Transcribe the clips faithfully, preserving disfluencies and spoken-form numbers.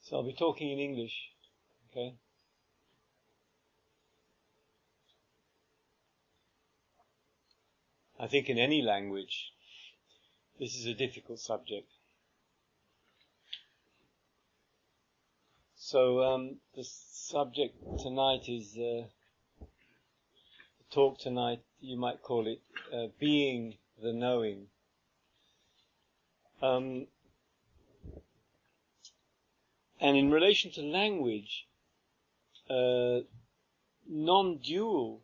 So I'll be talking in English, okay? I think in any language, this is a difficult subject. So um, the subject tonight is, uh, the talk tonight, you might call it, uh, being the knowing. Um, and in relation to language, uh, non-dual,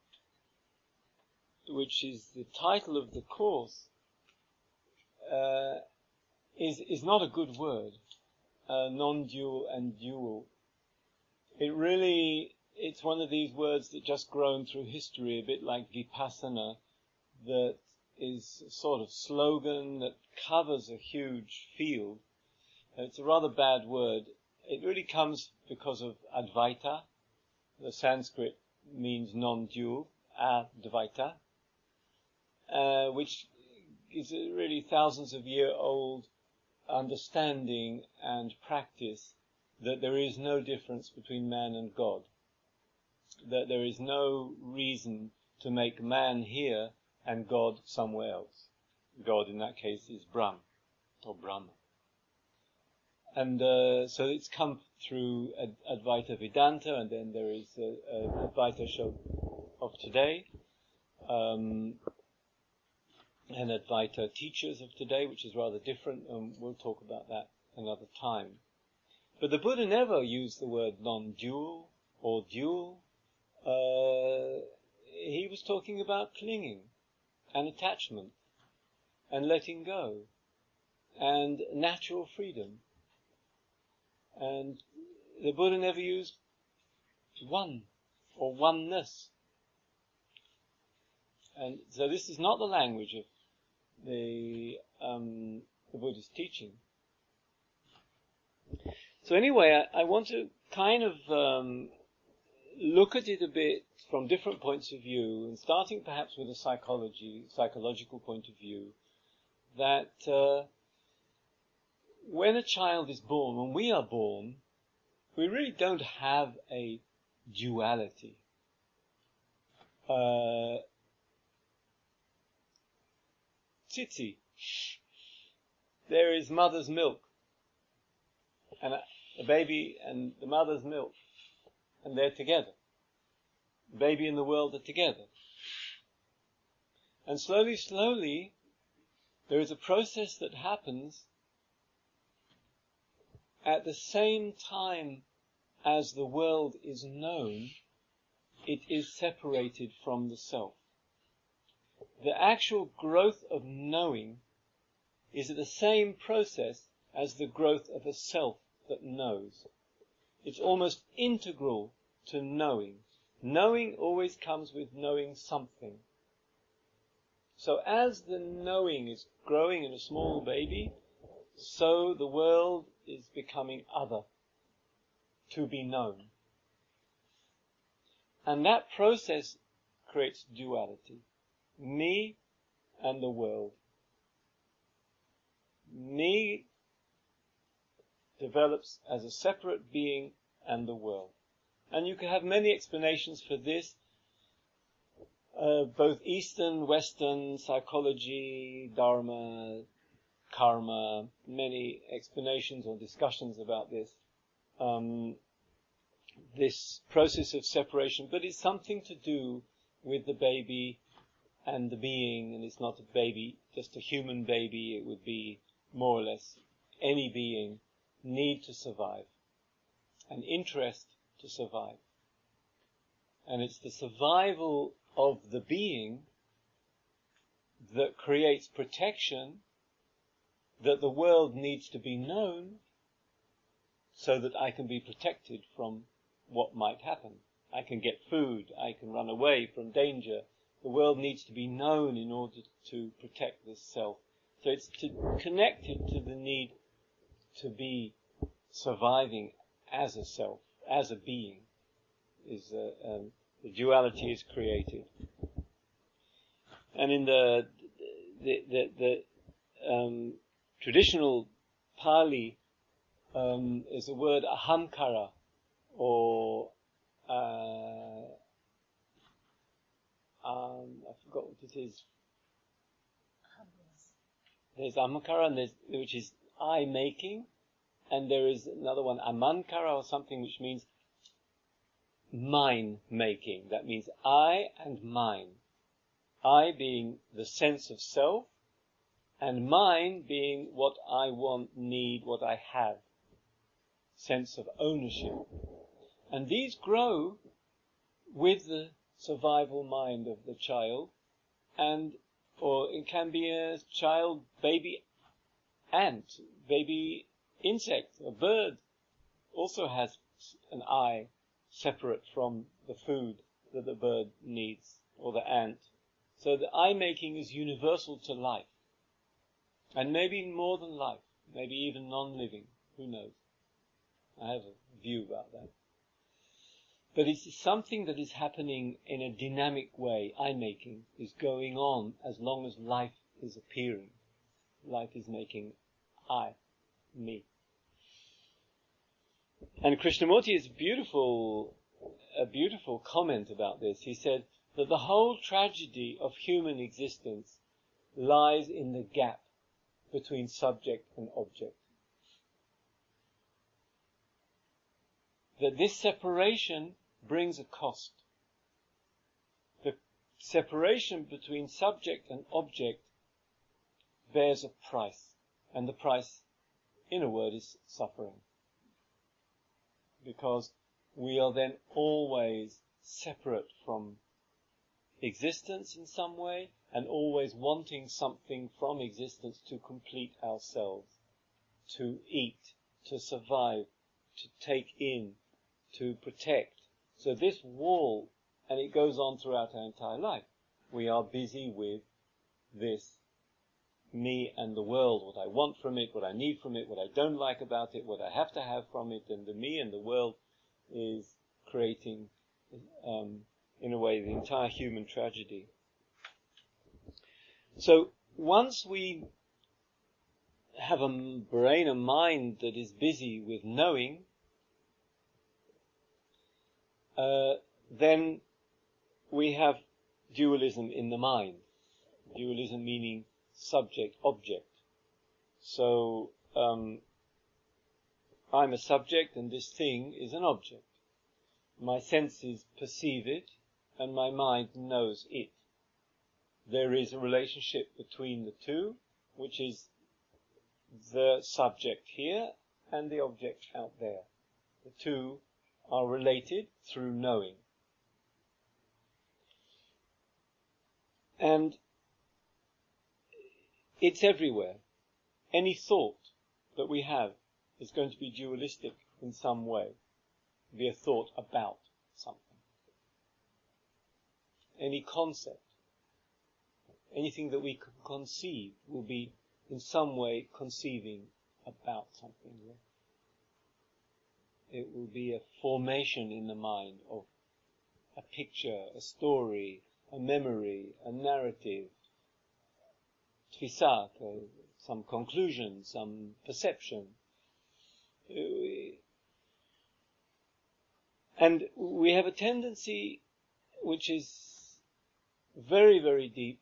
which is the title of the course, uh, is is not a good word. Uh, non-dual and dual. It really, it's one of these words that just grown through history, a bit like vipassana, that is a sort of slogan that covers a huge field. It's a rather bad word. It really comes because of Advaita. The Sanskrit means non-dual, Advaita, uh, which is a really thousands of year old understanding and practice that there is no difference between man and God. That there is no reason to make man here and God somewhere else. God in that case is Brahm, or Brahma. And uh, so it's come through Ad- Advaita Vedanta, and then there is uh, uh, Advaita show of today, um, and Advaita teachers of today, which is rather different, and we'll talk about that another time. But the Buddha never used the word non-dual or dual. Uh, he was talking about clinging and attachment and letting go and natural freedom. And the Buddha never used one or oneness. And so this is not the language of the, um, the Buddhist teaching. So anyway, I, I want to kind of um, look at it a bit from different points of view, and starting perhaps with a psychology, psychological point of view, that uh, when a child is born, when we are born, we really don't have a duality. Uh, Tsitsi, there is mother's milk, and a, a baby and the mother's milk, and they're together. The baby and the world are together. And slowly, slowly, there is a process that happens at the same time as the world is known, it is separated from the self. The actual growth of knowing is the same process as the growth of a self that knows. It's almost integral to knowing. Knowing always comes with knowing something. So as the knowing is growing in a small baby, so the world is becoming other, to be known. And that process creates duality. Me and the world. Me develops as a separate being and the world. And you can have many explanations for this, uh, both Eastern, Western, psychology, Dharma, karma, many explanations or discussions about this. Um, this process of separation, but it's something to do with the baby and the being, and it's not a baby, just a human baby. It would be more or less any being need to survive, an interest to survive. And it's the survival of the being that creates protection, that the world needs to be known so that I can be protected from what might happen. I can get food, I can run away from danger. The world needs to be known in order to protect this self. So it's to, connected to the need to be surviving as a self, as a being. Is uh, um, the duality is created. And in the the the, the um, traditional Pali um, is a word ahamkara, or uh, um, I forgot what it is. There's ahamkara, and there's, which is I making, and there is another one, amankara, or something which means mine making. That means I and mine. I being the sense of self, and mine being what I want, need, what I have. Sense of ownership. And these grow with the survival mind of the child, and, or it can be a child, baby ant, baby insect, a bird also has an I separate from the food that the bird needs, or the ant. So the I making is universal to life. And maybe more than life, maybe even non-living, who knows. I have a view about that. But it's something that is happening in a dynamic way. I-making is going on as long as life is appearing. Life is making I, me. And Krishnamurti is beautiful, a beautiful comment about this. He said that the whole tragedy of human existence lies in the gap between subject and object. That this separation brings a cost. The separation between subject and object bears a price, and the price, in a word, is suffering. Because we are then always separate from existence in some way, and always wanting something from existence to complete ourselves, to eat, to survive, to take in, to protect. So this wall, and it goes on throughout our entire life, we are busy with this me and the world, what I want from it, what I need from it, what I don't like about it, what I have to have from it, and the me and the world is creating, um, in a way, the entire human tragedy. So once we have a brain, a mind that is busy with knowing, uh, then we have dualism in the mind. Dualism meaning subject, object. So, um, I'm a subject and this thing is an object. My senses perceive it and my mind knows it. There is a relationship between the two, which is the subject here and the object out there. The two are related through knowing. And it's everywhere. Any thought that we have is going to be dualistic in some way, be a thought about something. Any concept, anything that we can conceive will be in some way conceiving about something. It will be a formation in the mind of a picture, a story, a memory, a narrative, tfisa, some conclusion, some perception. And we have a tendency, which is very, very deep,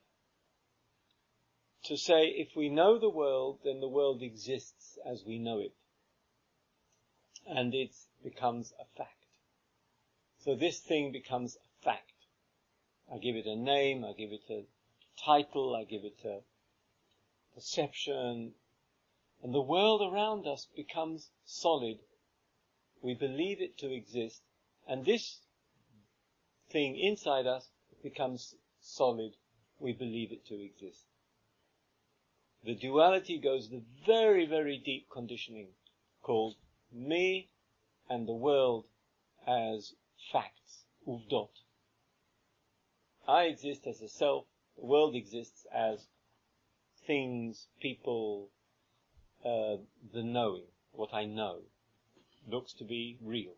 to say if we know the world, then the world exists as we know it. And it becomes a fact. So this thing becomes a fact. I give it a name, I give it a title, I give it a perception, and the world around us becomes solid. We believe it to exist, and this thing inside us becomes solid. We believe it to exist. The duality goes to the very, very deep conditioning called me and the world as facts, uvdot. I exist as a self, the world exists as things, people, uh, the knowing, what I know, looks to be real.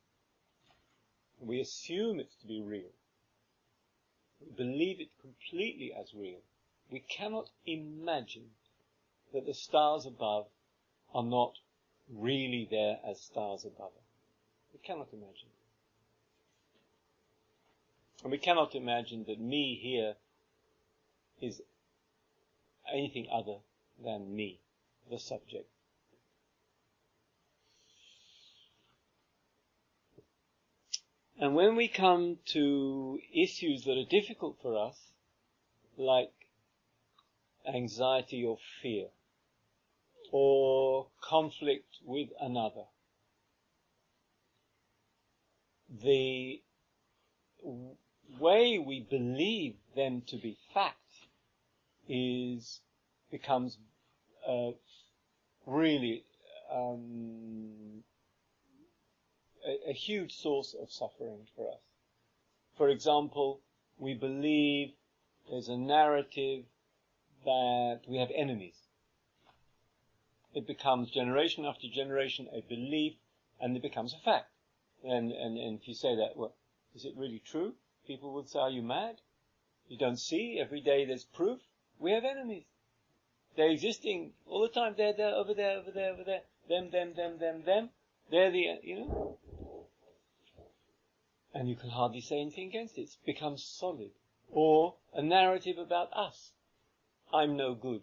We assume it's to be real. We believe it completely as real. We cannot imagine that the stars above are not really there as stars above us. We cannot imagine. And we cannot imagine that me here is anything other than me, the subject. And when we come to issues that are difficult for us, like anxiety or fear, or conflict with another, the w- way we believe them to be fact is becomes uh, really um, a, a huge source of suffering for us. For example, we believe there's a narrative that we have enemies. It becomes generation after generation a belief, and it becomes a fact. And, and, and if you say that, well, is it really true? People would say, are you mad? You don't see? Every day there's proof. We have enemies. They're existing all the time. They're there, over there, over there, over there. Them, them, them, them, them. They're the, you know. And you can hardly say anything against it. It becomes solid. Or a narrative about us. I'm no good.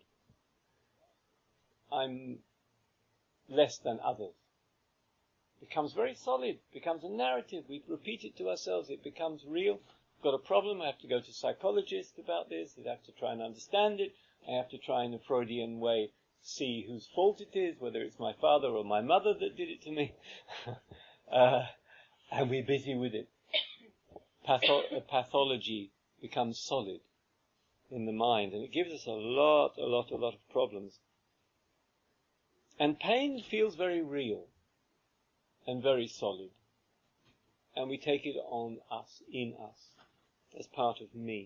I'm less than others. It becomes very solid. It becomes a narrative. We repeat it to ourselves. It becomes real. I've got a problem. I have to go to a psychologist about this. I have to try and understand it. I have to try in a Freudian way see whose fault it is, whether it's my father or my mother that did it to me. uh, and we're busy with it. Patho- pathology becomes solid in the mind, and it gives us a lot, a lot, a lot of problems. And pain feels very real and very solid. And we take it on us, in us, as part of me.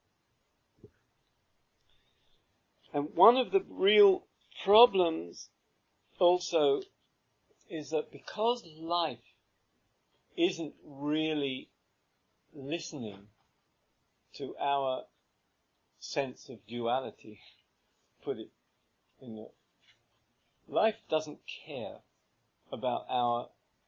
And one of the real problems also is that because life isn't really listening to our sense of duality, put it in the, life doesn't care about our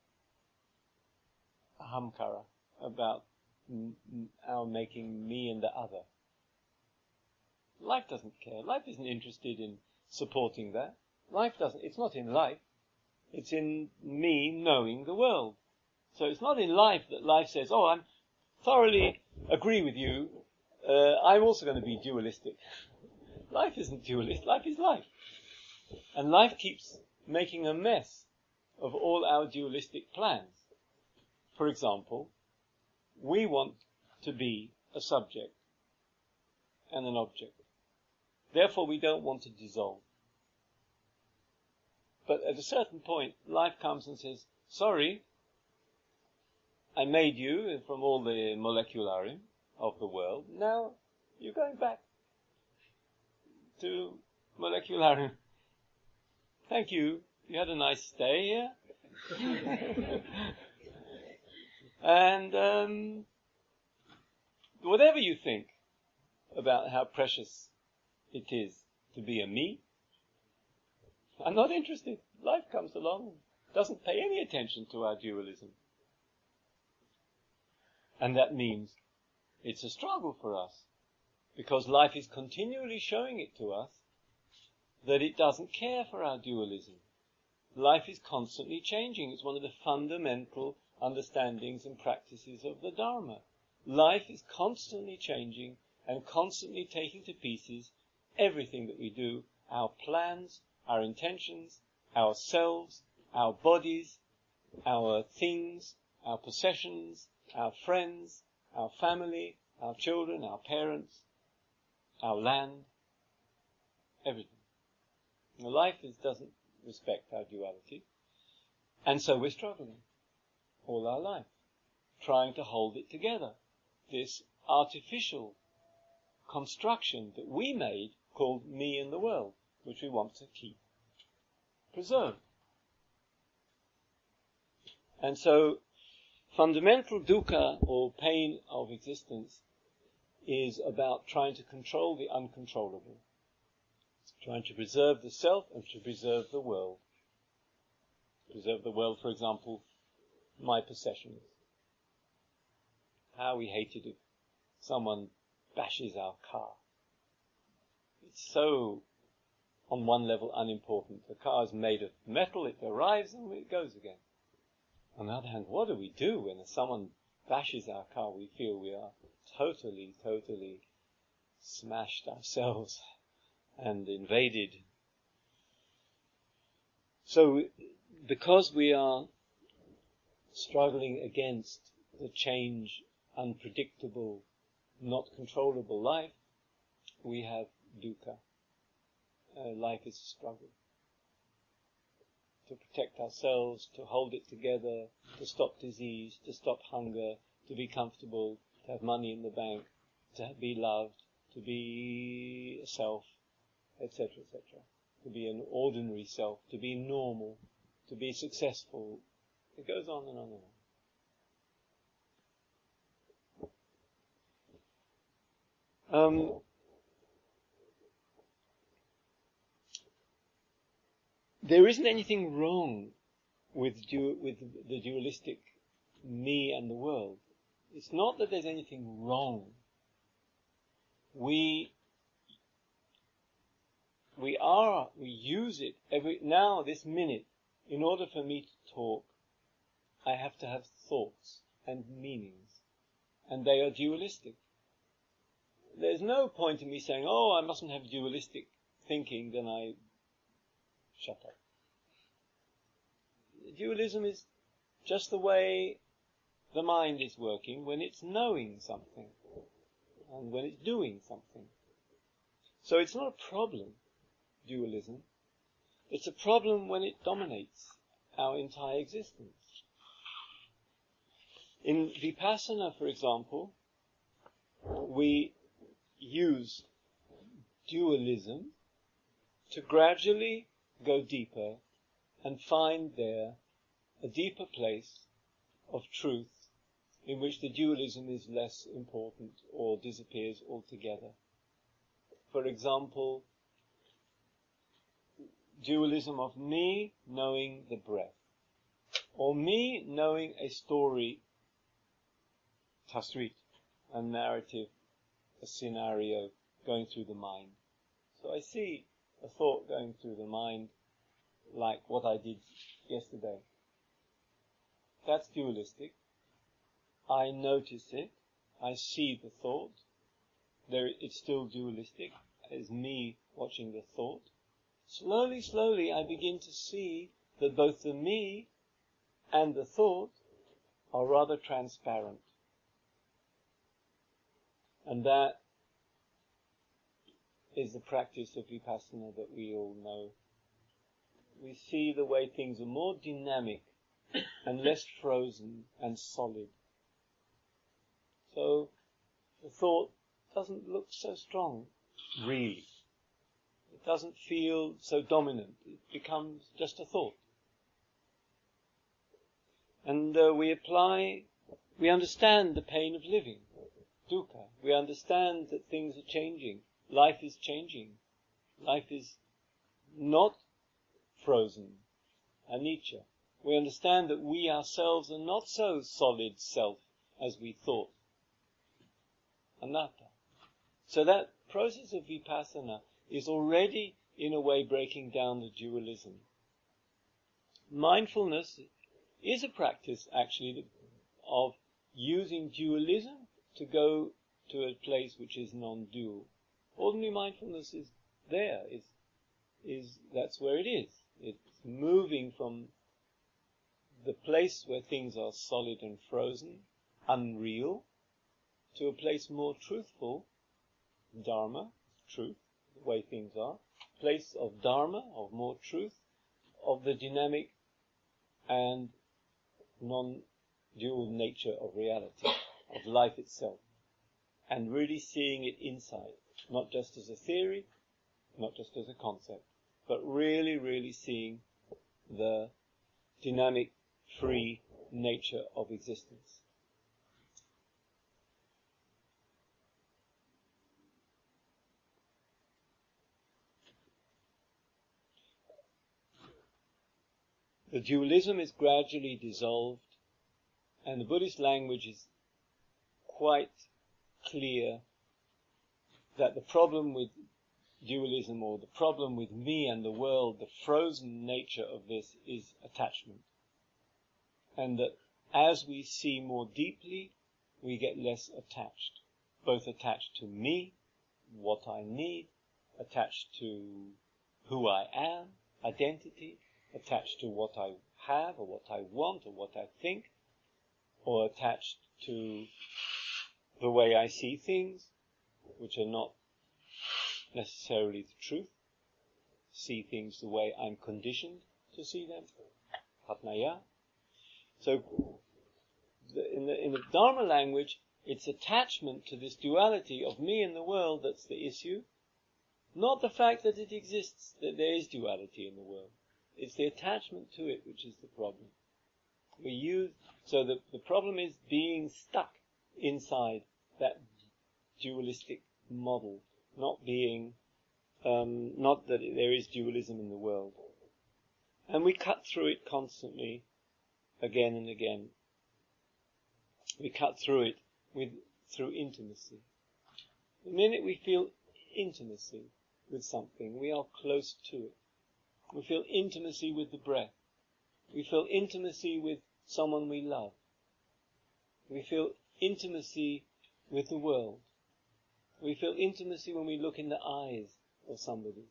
ahamkara, about m- m- our making me and the other. Life doesn't care. Life isn't interested in supporting that. Life doesn't, it's not in life. It's in me knowing the world. So it's not in life that life says, oh, I thoroughly agree with you. Uh, I'm also going to be dualistic. Life isn't dualist. Life is life. And life keeps making a mess of all our dualistic plans. For example, we want to be a subject and an object. Therefore, we don't want to dissolve. But at a certain point, life comes and says, sorry, I made you from all the molecularim of the world. Now, you're going back to molecularim. Thank you. You had a nice stay here. And um, whatever you think about how precious it is to be a me, I'm not interested. Life comes along and doesn't pay any attention to our dualism. And that means it's a struggle for us, because life is continually showing it to us that it doesn't care for our dualism. Life is constantly changing. It's one of the fundamental understandings and practices of the Dharma. Life is constantly changing and constantly taking to pieces everything that we do, our plans, our intentions, ourselves, our bodies, our things, our possessions, our friends, our family, our children, our parents, our land, everything. Now, life is, doesn't respect our duality, and so we're struggling all our life, trying to hold it together. This artificial construction that we made called me and the world, which we want to keep preserved. And so fundamental dukkha, or pain of existence, is about trying to control the uncontrollable, trying to preserve the self and to preserve the world. preserve the world, for example, my possessions. How we hate it if someone bashes our car. It's so, on one level, unimportant. The car is made of metal, it arrives and it goes again. On the other hand, what do we do when someone bashes our car? We feel we are totally, totally smashed ourselves and invaded. So, because we are struggling against the change, unpredictable, not controllable life, we have dukkha. Uh, life is a struggle. To protect ourselves, to hold it together, to stop disease, to stop hunger, to be comfortable, to have money in the bank, to be loved, to be a self, et cetera, et cetera. To be an ordinary self, to be normal, to be successful. It goes on and on and on. Um, there isn't anything wrong with, du- with the dualistic me and the world. It's not that there's anything wrong. We we are we use it every now this minute. In order for me to talk, I have to have thoughts and meanings, and they are dualistic. There's no point in me saying, oh, I mustn't have dualistic thinking, then I shut up. Dualism is just the way the mind is working when it's knowing something and when it's doing something. So it's not a problem, dualism. It's a problem when it dominates our entire existence. In Vipassana, for example, we use dualism to gradually go deeper and find there a deeper place of truth in which the dualism is less important or disappears altogether. For example, dualism of me knowing the breath, or me knowing a story, tasrit, a narrative, a scenario going through the mind. So I see a thought going through the mind like what I did yesterday. That's dualistic. I notice it. I see the thought. There, it's still dualistic. It's me watching the thought. Slowly, slowly, I begin to see that both the me and the thought are rather transparent. And that is the practice of Vipassana that we all know. We see the way things are more dynamic and less frozen and solid. So the thought doesn't look so strong, really. It doesn't feel so dominant. It becomes just a thought. And uh, we apply, we understand the pain of living, dukkha. We understand that things are changing. Life is changing. Life is not frozen, anicca. We understand that we ourselves are not so solid self as we thought, anatta. So that process of vipassana is already, in a way, breaking down the dualism. Mindfulness is a practice, actually, of using dualism to go to a place which is non-dual. Ordinary mindfulness is there, is, is, that's where it is. It's moving from the place where things are solid and frozen, unreal, to a place more truthful, dharma, truth, the way things are, place of dharma, of more truth, of the dynamic and non-dual nature of reality, of life itself, and really seeing it inside, not just as a theory, not just as a concept, but really, really seeing the dynamic, free nature of existence. the dualism is gradually dissolved, and the Buddhist language is quite clear that the problem with dualism, or the problem with me and the world, the frozen nature of this, is attachment. And that as we see more deeply, we get less attached. Both attached to me, what I need, attached to who I am, identity, attached to what I have or what I want or what I think, or attached to the way I see things, which are not necessarily the truth. See things the way I'm conditioned to see them. Patnaya. So, the, in the in the Dharma language, it's attachment to this duality of me and the world that's the issue, not the fact that it exists, that there is duality in the world. It's the attachment to it which is the problem. We use so the the problem is being stuck inside that dualistic model, not being, um, not that there is dualism in the world, and we cut through it constantly, again and again. We cut through it with through intimacy. The minute we feel intimacy with something, we are close to it. We feel intimacy with the breath. We feel intimacy with someone we love. We feel intimacy with the world. We feel intimacy when we look in the eyes of somebody.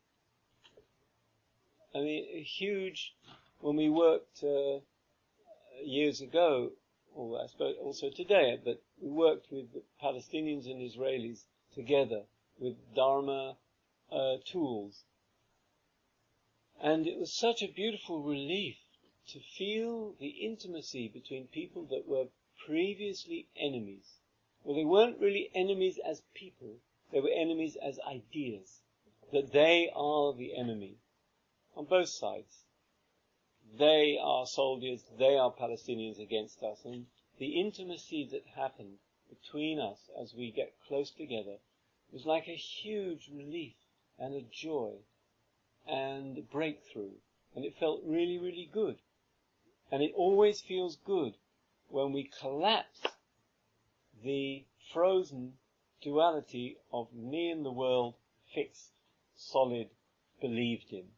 I mean, a huge, when we worked uh, years ago, or I suppose also today, but we worked with the Palestinians and Israelis together with Dharma uh, tools. And it was such a beautiful relief to feel the intimacy between people that were previously enemies. Well, they weren't really enemies as people, they were enemies as ideas. That they are the enemy on both sides. They are soldiers, they are Palestinians against us. And the intimacy that happened between us as we get close together was like a huge relief and a joy and a breakthrough. And it felt really, really good. And it always feels good when we collapse the frozen duality of me and the world, fixed, solid, believed in.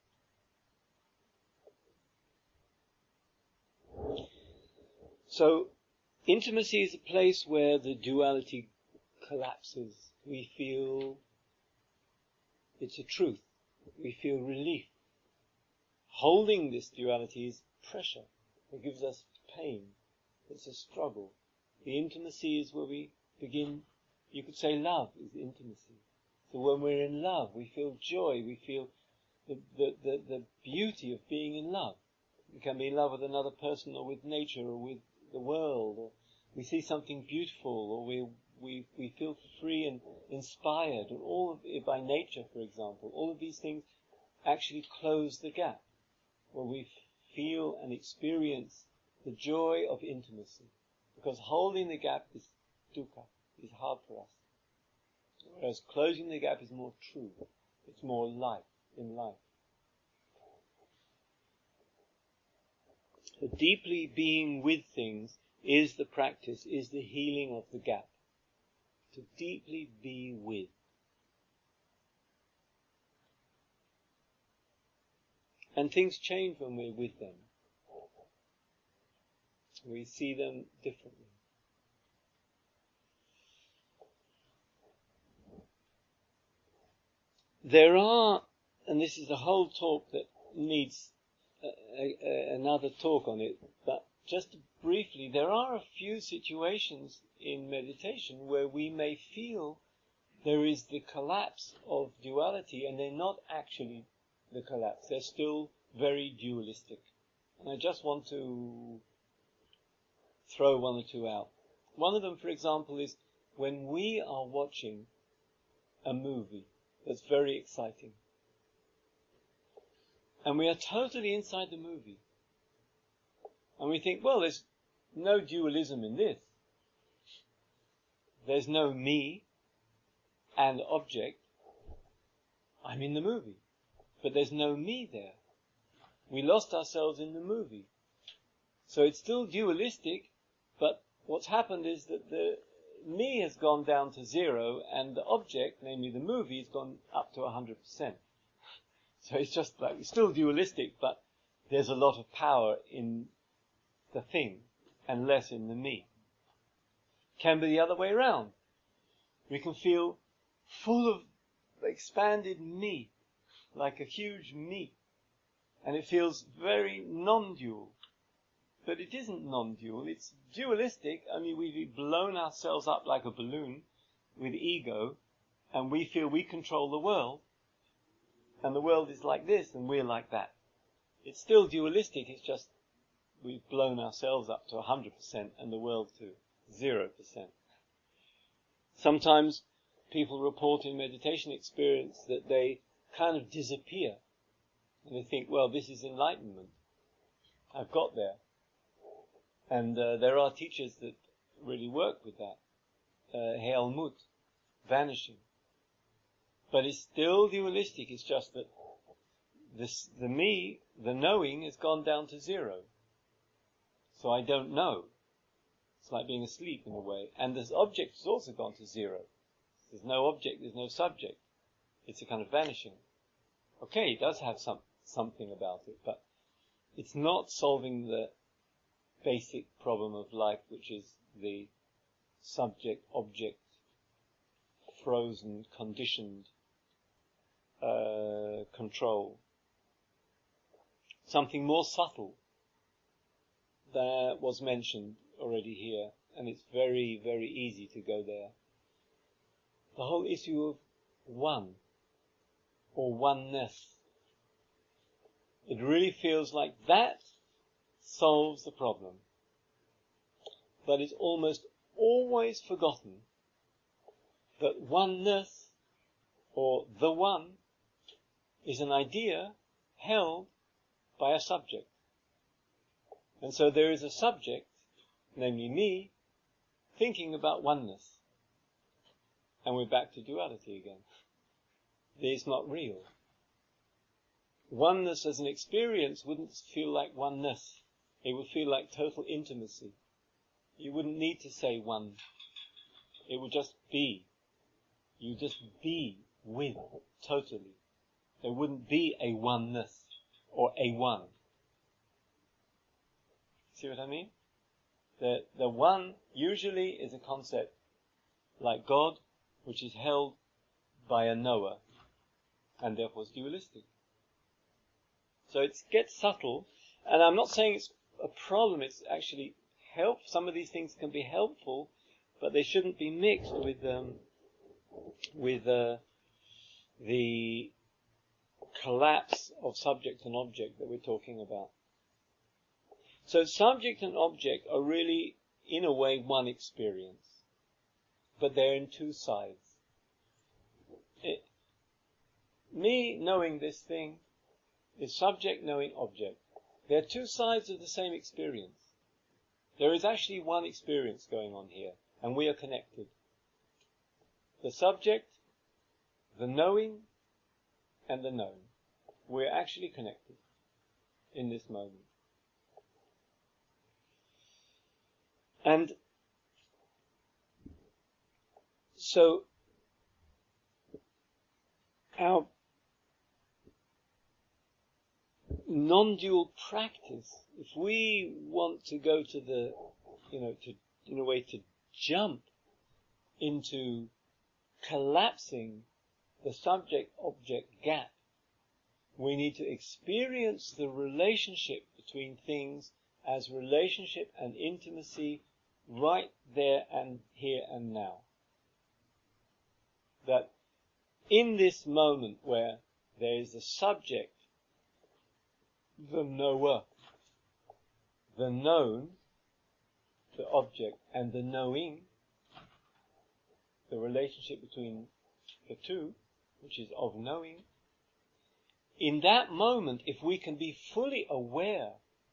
So, intimacy is a place where the duality collapses. We feel it's a truth. We feel relief. Holding this duality is pressure. It gives us pain. It's a struggle. The intimacy is where we begin, you could say love is intimacy. So when we're in love, we feel joy, we feel the, the, the, the beauty of being in love. We can be in love with another person or with nature or with the world, or we see something beautiful, or we we we feel free and inspired, or all of it by nature, for example. All of these things actually close the gap, where we feel and experience the joy of intimacy. Because holding the gap is dukkha, is hard for us. Whereas closing the gap is more true. It's more life in life. So deeply being with things is the practice, is the healing of the gap. To deeply be with. And things change when we're with them. We see them differently. There are, and this is a whole talk that needs a, a, a, another talk on it, but just briefly, there are a few situations in meditation where we may feel there is the collapse of duality, and they're not actually the collapse. They're still very dualistic. And I just want to throw one or two out. One of them, for example, is when we are watching a movie that's very exciting. And we are totally inside the movie. And we think, well, there's no dualism in this. There's no me and object. I'm in the movie. But there's no me there. We lost ourselves in the movie. So it's still dualistic, but what's happened is that the me has gone down to zero, and the object, namely the movie, has gone up to one hundred percent. So it's just like, it's still dualistic, but there's a lot of power in the thing, and less in the me. Can be the other way around. We can feel full of expanded me, like a huge me, and it feels very non-dual. But it isn't non-dual, it's dualistic, only we've blown ourselves up like a balloon with ego, and we feel we control the world, and the world is like this, and we're like that. It's still dualistic, it's just we've blown ourselves up to one hundred percent and the world to zero percent. Sometimes people report in meditation experience that they kind of disappear, and they think, well, this is enlightenment. I've got there. And uh, there are teachers that really work with that. Uh, Helmut, vanishing. But it's still dualistic. It's just that this, the me, the knowing, has gone down to zero. So I don't know. It's like being asleep in a way. And this object has also gone to zero. There's no object, there's no subject. It's a kind of vanishing. Okay, it does have some something about it, but it's not solving the basic problem of life, which is the subject-object, frozen, conditioned uh, control. Something more subtle that was mentioned already here, and it's very, very easy to go there. The whole issue of one, or oneness. It really feels like that solves the problem. But it's almost always forgotten that oneness, or the one, is an idea held by a subject. And so there is a subject, namely me, thinking about oneness. And we're back to duality again. It's not real. Oneness as an experience wouldn't feel like oneness. It would feel like total intimacy. You wouldn't need to say one. It would just be. You just be with totally. There wouldn't be a oneness or a one. See what I mean? The, the one usually is a concept like God, which is held by a knower, and therefore is dualistic. So it gets subtle, and I'm not saying it's a problem, it's actually help. Some of these things can be helpful, but they shouldn't be mixed with um, with uh, the collapse of subject and object that we're talking about. So subject and object are really, in a way, one experience, but they're in two sides. It, me knowing this thing is subject knowing object. They're two sides of the same experience. There is actually one experience going on here, and we are connected. The subject, the knowing, and the known. We're actually connected in this moment. And so our non-dual practice, if we want to go to the, you know, to, in a way, to jump into collapsing the subject-object gap, we need to experience the relationship between things as relationship and intimacy right there and here and now. That in this moment where there is a subject, the knower, the known, the object, and the knowing, the relationship between the two, which is of knowing, in that moment, if we can be fully aware,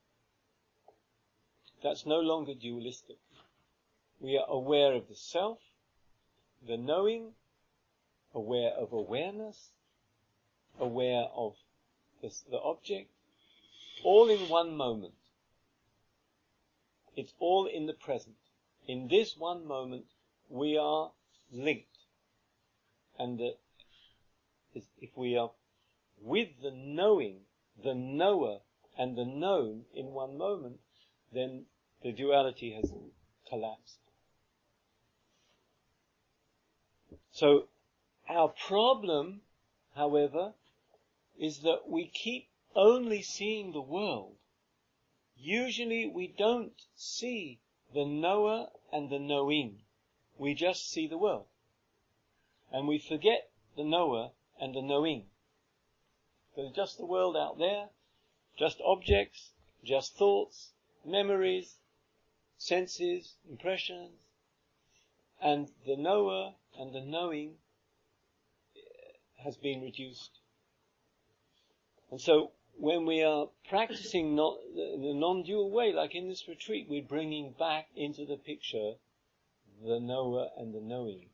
that's no longer dualistic. We are aware of the self, the knowing, aware of awareness, aware of the, the object, all in one moment. It's all in the present. In this one moment, we are linked. And the, if we are with the knowing, the knower, and the known in one moment, then the duality has collapsed. So, our problem, however, is that we keep only seeing the world. Usually we don't see the knower and the knowing. We just see the world. And we forget the knower and the knowing. There's just the world out there, just objects, just thoughts, memories, senses, impressions, and the knower and the knowing has been reduced. And so when we are practicing not, in a non-dual way, like in this retreat, we're bringing back into the picture the knower and the knowing.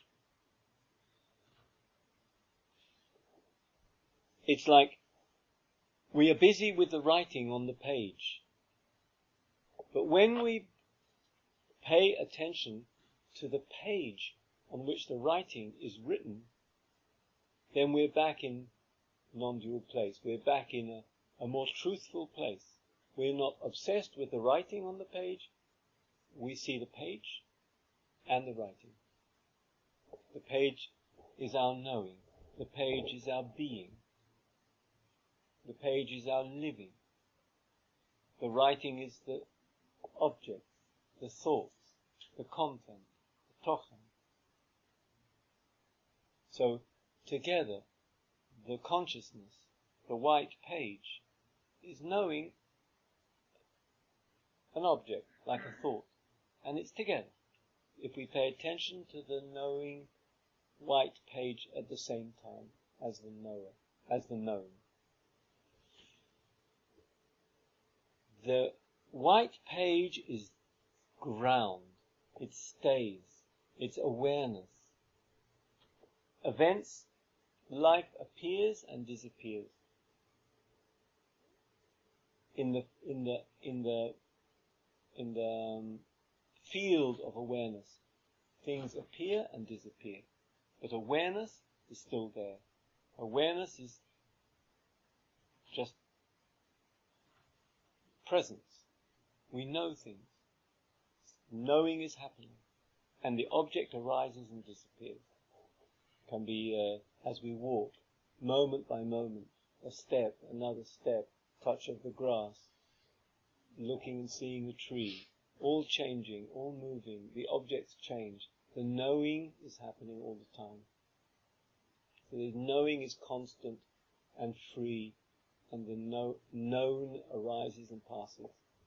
It's like we are busy with the writing on the page. But when we pay attention to the page on which the writing is written, then we're back in non-dual place. We're back in a, a more truthful place. We're not obsessed with the writing on the page. We see the page and the writing. The page is our knowing. The page is our being. The page is our living. The writing is the object, the thoughts, the content, the tochen. So, together, the consciousness, the white page, is knowing an object, like a thought, and it's together. If we pay attention to the knowing white page at the same time as the knower, as the known. The white page is ground. It stays. It's awareness. Events, life appears and disappears. In the in the in the in the um, field of awareness, things appear and disappear, but awareness is still there. Awareness is just presence. We know things. Knowing is happening, and the object arises and disappears. It can be uh, as we walk, moment by moment, a step, another step, touch of the grass, looking and seeing the tree, all changing, all moving, the objects change. The knowing is happening all the time. So the knowing is constant and free, and the know, known arises and passes.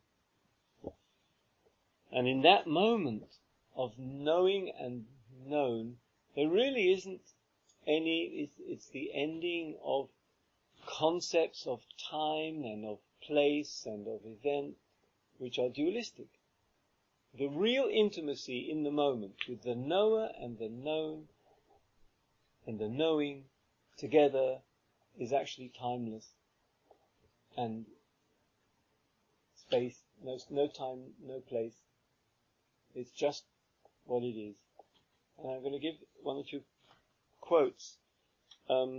And in that moment of knowing and known, there really isn't any, it's, it's the ending of concepts of time and of place and of event which are dualistic. The real intimacy in the moment with the knower and the known and the knowing together is actually timeless. And space, no, no time, no place. It's just what it is. And I'm going to give one or two quotes um,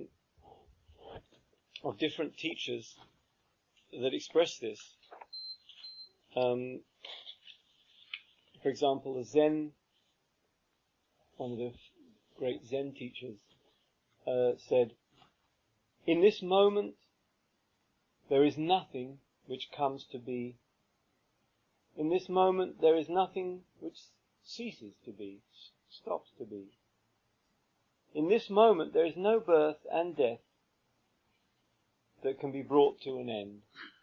of different teachers that express this. Um, for example, a Zen, one of the great Zen teachers, uh, said, "In this moment, there is nothing which comes to be. In this moment, there is nothing which ceases to be, stops to be. In this moment, there is no birth and death that can be brought to an end.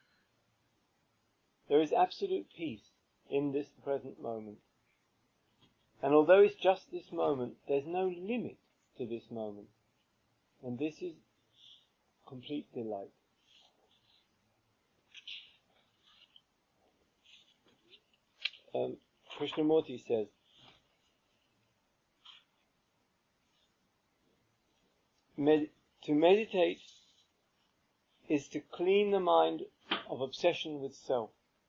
There is absolute peace in this present moment. And although it's just this moment, there's no limit to this moment. And this is complete delight." Um, Krishnamurti says, Med- to meditate is to clean the mind of obsession with self.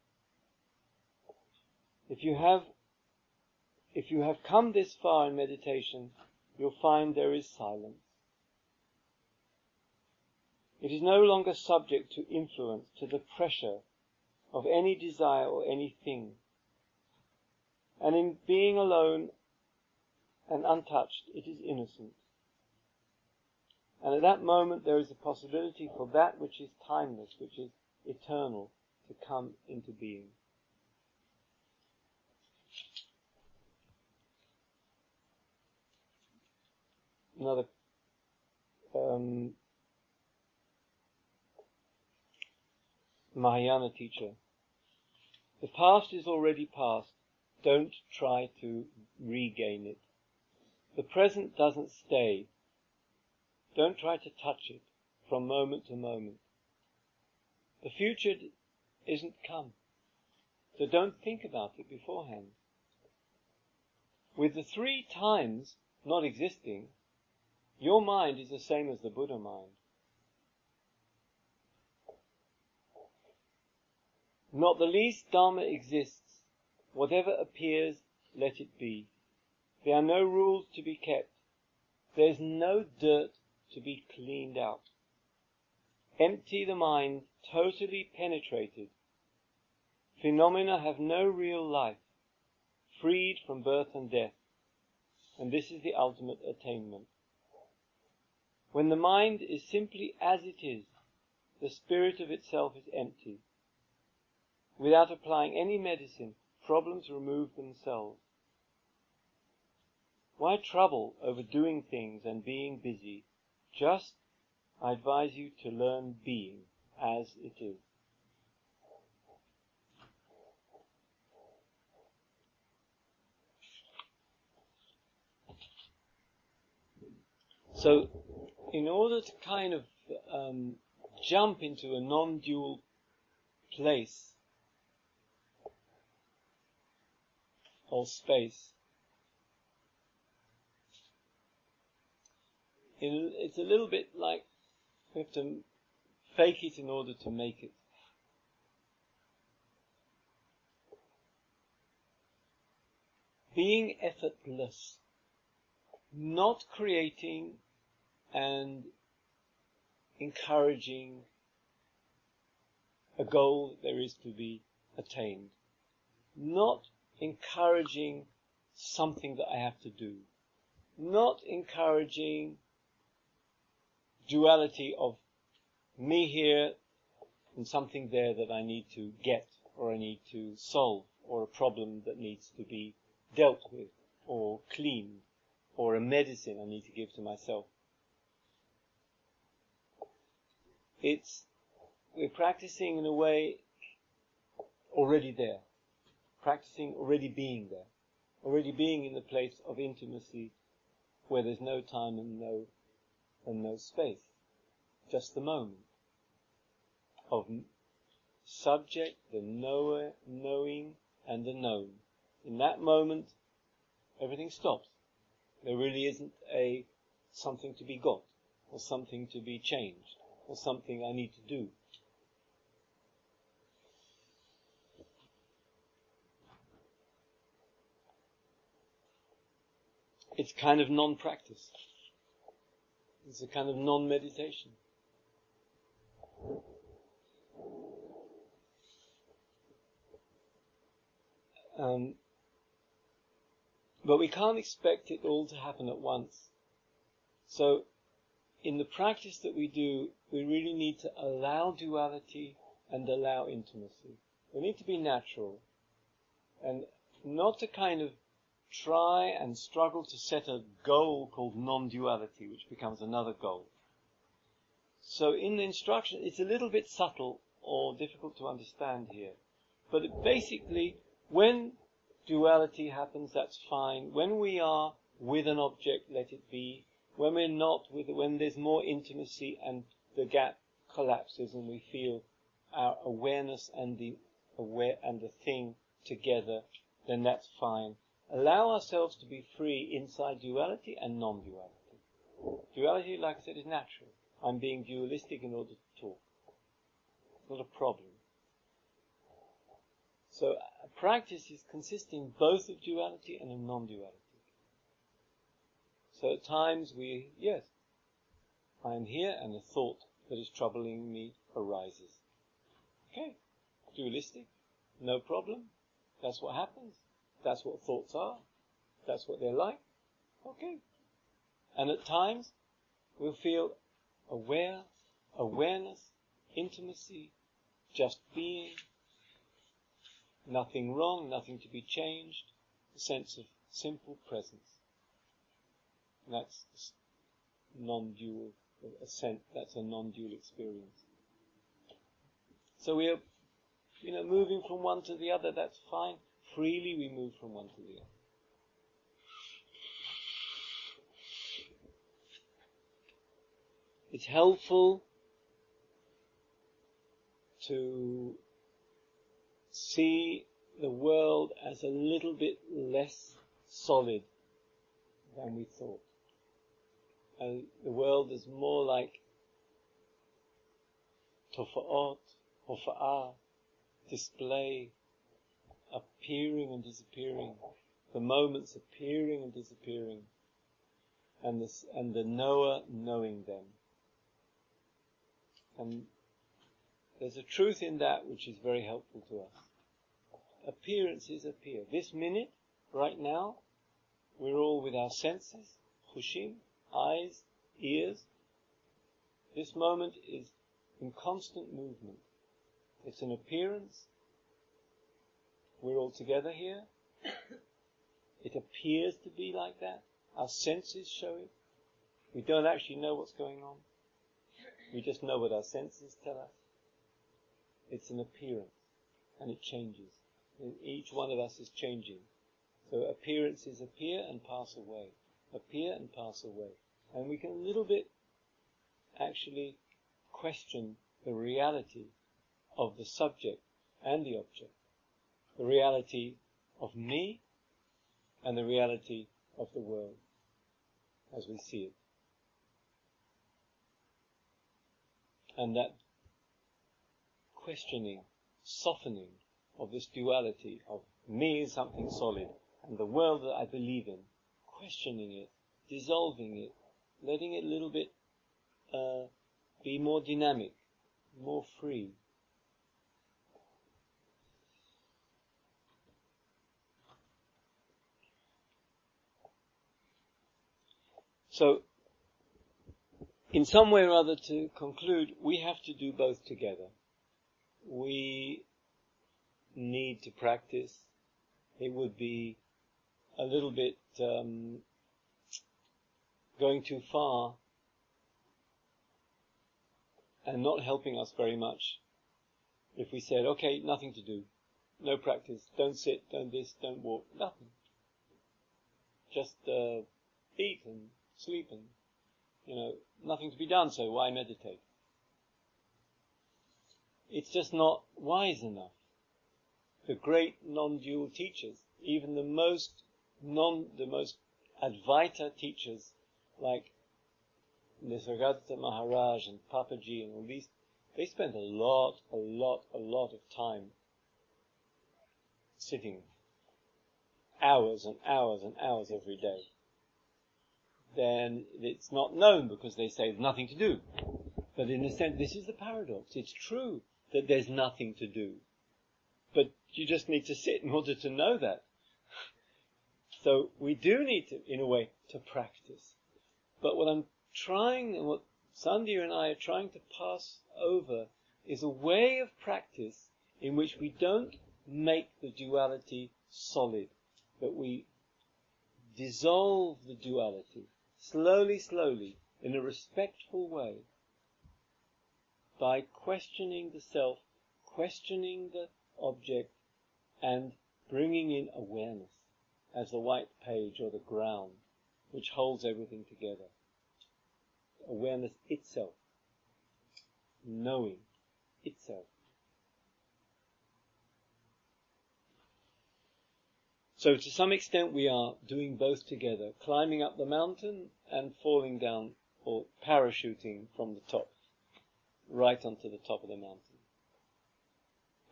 If you have, if you have come this far in meditation, you'll find there is silence. It is no longer subject to influence, to the pressure of any desire or anything. And in being alone and untouched, it is innocent. And at that moment there is a possibility for that which is timeless, which is eternal, to come into being. Another um, Mahayana teacher. The past is already past. Don't try to regain it. The present doesn't stay. Don't try to touch it from moment to moment. The future isn't come. So don't think about it beforehand. With the three times not existing, your mind is the same as the Buddha mind. Not the least Dharma exists. Whatever appears, let it be. There are no rules to be kept. There is no dirt to be cleaned out. Empty the mind, totally penetrated. Phenomena have no real life, freed from birth and death. And this is the ultimate attainment. When the mind is simply as it is, the spirit of itself is empty. Without applying any medicine, problems remove themselves. Why trouble over doing things and being busy? Just, I advise you to learn being as it is. So, in order to kind of um, jump into a non-dual place or space, it's a little bit like we have to fake it in order to make it. Being effortless, not creating and encouraging a goal that there is to be attained, not encouraging something that I have to do, not encouraging duality of me here and something there that I need to get or I need to solve, or a problem that needs to be dealt with or cleaned, or a medicine I need to give to myself. It's, we're practicing in a way already there, practicing already being there, already being in the place of intimacy where there's no time and no and no space, just the moment of subject, the knower, knowing, and the known. In that moment, everything stops. There really isn't a something to be got, or something to be changed, or something I need to do. It's kind of non-practice. It's a kind of non-meditation. Um, but we can't expect it all to happen at once. So, in the practice that we do, we really need to allow duality and allow intimacy. We need to be natural, and not to kind of try and struggle to set a goal called non-duality, which becomes another goal. So in the instruction, it's a little bit subtle or difficult to understand here. But it basically, when duality happens, that's fine. When we are with an object, let it be. When we're not with it, when there's more intimacy and the gap collapses and we feel our awareness and the aware and the thing together, then that's fine. Allow ourselves to be free inside duality and non-duality. Duality, like I said, is natural. I'm being dualistic in order to talk. not a problem. So a practice is consisting both of duality and of non-duality. So at times we, yes, I am here and a thought that is troubling me arises. Okay, dualistic, no problem. That's what happens. That's what thoughts are. That's what they're like. Okay. And at times we'll feel aware, awareness, intimacy, just being, nothing wrong, nothing to be changed, a sense of simple presence. And that's non-dual, a sense, that's a non-dual experience. So we are, you know, moving from one to the other, that's fine. Freely we move from one to the other. It's helpful to see the world as a little bit less solid than we thought. And the world is more like tofa'ot, hofa'ah, display, appearing and disappearing, the moments appearing and disappearing, and the, and the knower knowing them. And there's a truth in that which is very helpful to us. Appearances appear. This minute, right now, we're all with our senses, chushim, eyes, ears. This moment is in constant movement. It's an appearance. We're all together here. It appears to be like that. Our senses show it. We don't actually know what's going on. We just know what our senses tell us. It's an appearance, and it changes. And each one of us is changing. So appearances appear and pass away. Appear and pass away. And we can a little bit actually question the reality of the subject and the object. The reality of me and the reality of the world as we see it. And that questioning, softening of this duality of me is something solid and the world that I believe in, questioning it, dissolving it, letting it a little bit uh, be more dynamic, more free. So, in some way or other, to conclude, we have to do both together. We need to practice. It would be a little bit um, going too far and not helping us very much if we said, okay, nothing to do, no practice, don't sit, don't this, don't walk, nothing. Just uh, eat and sleep and, you know, nothing to be done, so why meditate? It's just not wise enough. The great non-dual teachers, even the most non, the most Advaita teachers, like Nisargadatta Maharaj and Papaji and all these, they spent a lot, a lot, a lot of time sitting, hours and hours and hours every day. Then it's not known because they say there's nothing to do. But in a sense, this is the paradox. It's true that there's nothing to do. But you just need to sit in order to know that. So we do need to, in a way, to practice. But what I'm trying, and what Sandhya and I are trying to pass over, is a way of practice in which we don't make the duality solid, but we dissolve the duality slowly, slowly, in a respectful way, by questioning the self, questioning the object, and bringing in awareness as the white page or the ground which holds everything together. Awareness itself, knowing itself. So to some extent we are doing both together, climbing up the mountain and falling down or parachuting from the top, right onto the top of the mountain.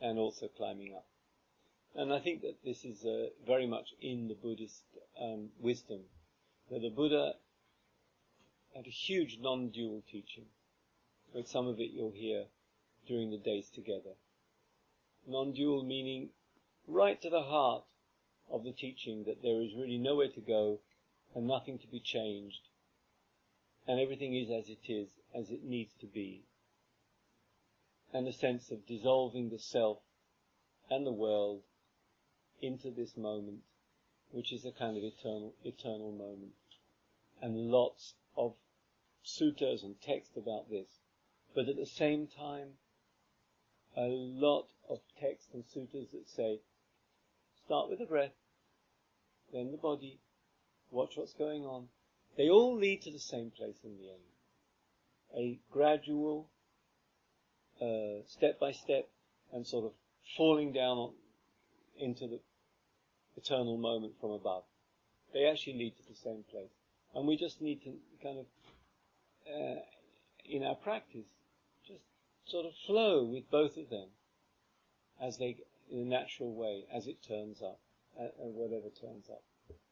and also climbing up. And I think that this is uh, very much in the Buddhist um, wisdom, that the Buddha had a huge non-dual teaching, but some of it you'll hear during the days together. Non-dual meaning right to the heart of the teaching, that there is really nowhere to go and nothing to be changed, and everything is as it is, as it needs to be. And a sense of dissolving the self and the world into this moment, which is a kind of eternal, eternal moment. And lots of suttas and text about this. But at the same time, a lot of text and suttas that say, start with the breath, then the body, watch what's going on. They all lead to the same place in the end. A gradual, uh, step by step, and sort of falling down on, into the eternal moment from above. They actually lead to the same place. And we just need to kind of, uh, in our practice, just sort of flow with both of them as they, in a natural way, as it turns up, uh, and whatever turns up.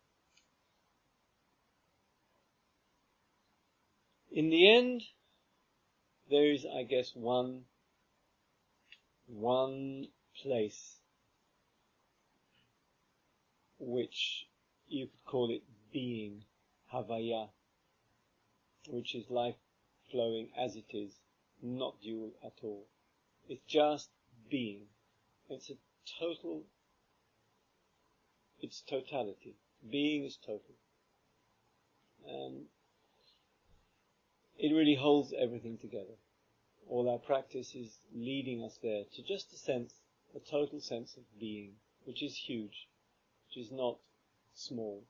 In the end, there is, I guess, one, one place which you could call it being, Havaya, which is life flowing as it is, not dual at all. It's just being. It's a total, it's totality. Being is total. And it really holds everything together. All our practice is leading us there to just a sense, a total sense of being, which is huge, which is not small.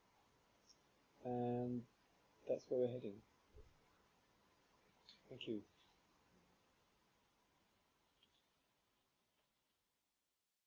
And that's where we're heading. Thank you.